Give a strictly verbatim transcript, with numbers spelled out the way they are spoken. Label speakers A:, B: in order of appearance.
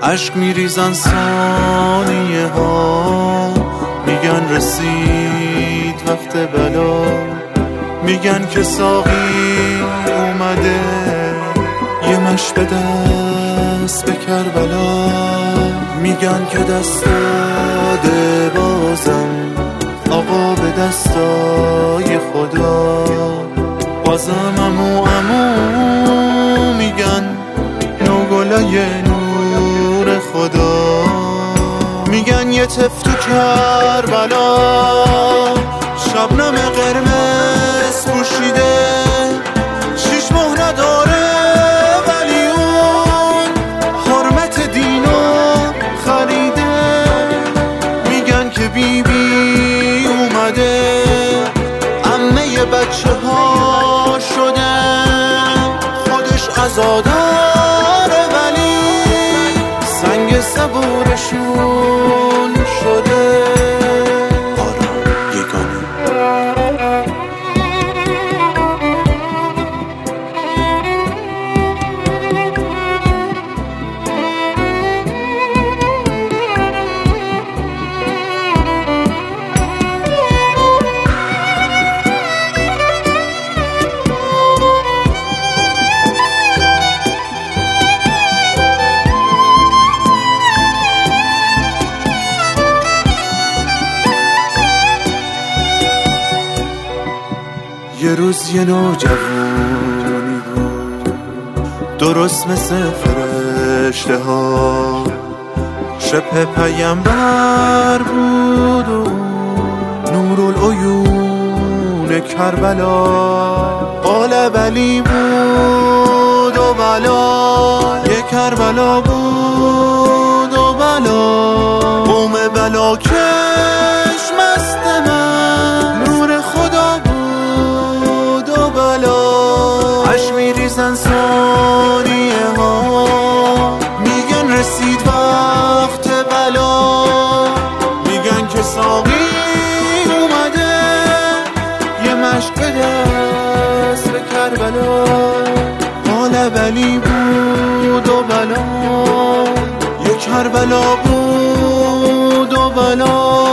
A: عشق میریزن ثانیه ها، میگن رسید وقت بلا، میگن که ساقی اومده یه مش به دست به کربلا، میگن که دست داده بازم آقا به دستای خدا، بازم امو امو میگن نوگلای نور خدا، میگن یه تف تو کربلا شبنم قرمز پوشیده، شیش ماه نداره ولی اون حرمت دینو خریده، میگن که بی بی اومده عمه بچه ها شده، خودش عزاداره ولی سنگ صبورشون شده. آرام یگانه یه روز یه نوجوانی بود درست مثل فرشته ها، شبه پیمبر بود و نورالعیون کربلا، قال بلی بود و بلا، یه کربلا بود و بلا، قوم بلا کش مست من نور خدا بود و بلا، عشق میریزن ثانیه ها، میگن رسید وقت بلا، میگن که ساقی اومده یه مشک به دست به کربلا، قال بلی بود و بلا، یه کربلا بود و بلا.